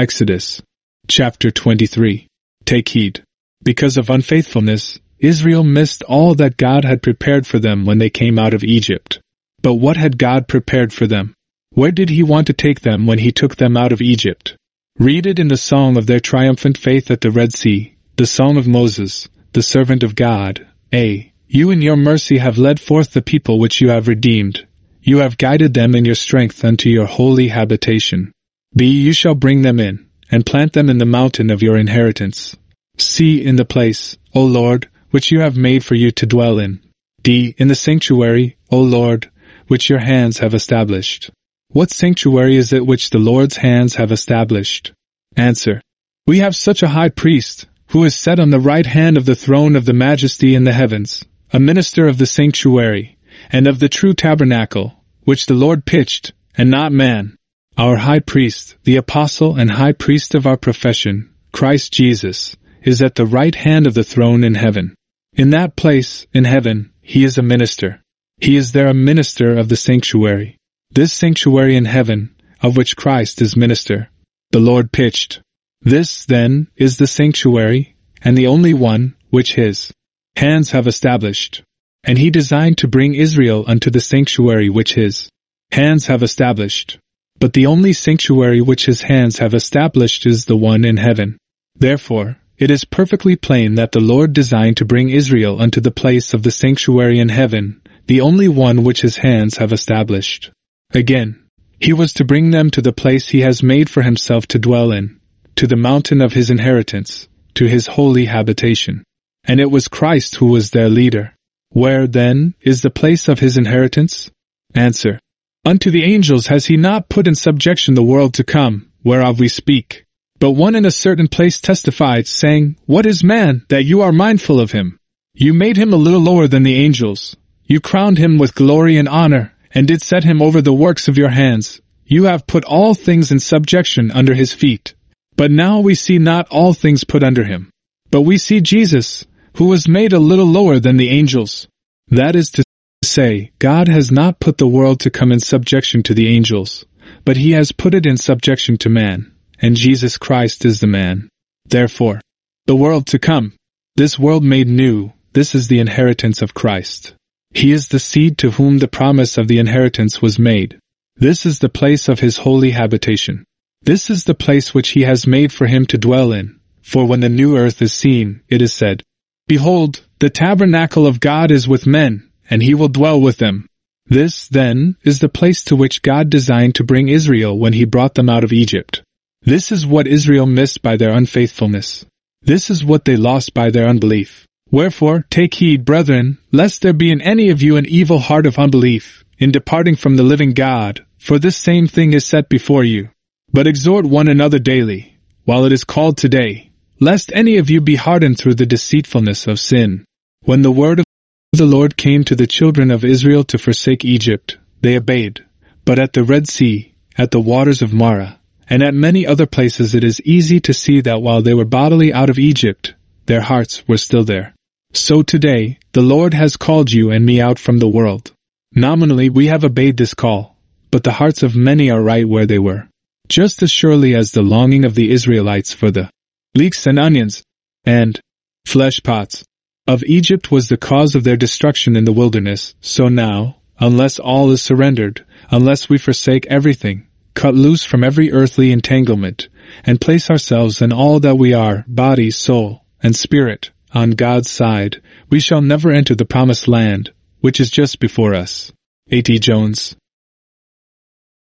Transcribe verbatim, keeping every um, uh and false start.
Exodus chapter twenty-three. Take heed. Because of unfaithfulness, Israel missed all that God had prepared for them when they came out of Egypt. But what had God prepared for them? Where did He want to take them when He took them out of Egypt? Read it in the song of their triumphant faith at the Red Sea, the song of Moses, the servant of God. A. You in your mercy have led forth the people which you have redeemed. You have guided them in your strength unto your holy habitation. B. You shall bring them in, and plant them in the mountain of your inheritance. C. In the place, O Lord, which you have made for you to dwell in. D. In the sanctuary, O Lord, which your hands have established. What sanctuary is it which the Lord's hands have established? Answer. We have such a high priest, who is set on the right hand of the throne of the majesty in the heavens, a minister of the sanctuary, and of the true tabernacle, which the Lord pitched, and not man. Our high priest, the apostle and high priest of our profession, Christ Jesus, is at the right hand of the throne in heaven. In that place, in heaven, he is a minister. He is there a minister of the sanctuary. This sanctuary in heaven, of which Christ is minister, the Lord pitched. This, then, is the sanctuary, and the only one, which his hands have established. And he designed to bring Israel unto the sanctuary which his hands have established. But the only sanctuary which his hands have established is the one in heaven. Therefore, it is perfectly plain that the Lord designed to bring Israel unto the place of the sanctuary in heaven, the only one which his hands have established. Again, he was to bring them to the place he has made for himself to dwell in, to the mountain of his inheritance, to his holy habitation. And it was Christ who was their leader. Where, then, is the place of his inheritance? Answer. Unto the angels has he not put in subjection the world to come, whereof we speak. But one in a certain place testified, saying, What is man, that you are mindful of him? You made him a little lower than the angels. You crowned him with glory and honor, and did set him over the works of your hands. You have put all things in subjection under his feet. But now we see not all things put under him. But we see Jesus, who was made a little lower than the angels. That is to say, God has not put the world to come in subjection to the angels, but he has put it in subjection to man, and Jesus Christ is the man. Therefore, the world to come, this world made new, this is the inheritance of Christ. He is the seed to whom the promise of the inheritance was made. This is the place of his holy habitation. This is the place which he has made for him to dwell in. For when the new earth is seen, it is said, Behold, the tabernacle of God is with men, and he will dwell with them. This, then, is the place to which God designed to bring Israel when he brought them out of Egypt. This is what Israel missed by their unfaithfulness. This is what they lost by their unbelief. Wherefore, take heed, brethren, lest there be in any of you an evil heart of unbelief, in departing from the living God, for this same thing is set before you. But exhort one another daily, while it is called today, lest any of you be hardened through the deceitfulness of sin. When the word of the Lord came to the children of Israel to forsake Egypt, they obeyed. But at the Red Sea, at the waters of Marah, and at many other places it is easy to see that while they were bodily out of Egypt, their hearts were still there. So today, the Lord has called you and me out from the world. Nominally we have obeyed this call, but the hearts of many are right where they were. Just as surely as the longing of the Israelites for the leeks and onions, and flesh pots of Egypt was the cause of their destruction in the wilderness, so now, unless all is surrendered, unless we forsake everything, cut loose from every earthly entanglement, and place ourselves in all that we are, body, soul, and spirit, on God's side, we shall never enter the promised land, which is just before us. A T Jones.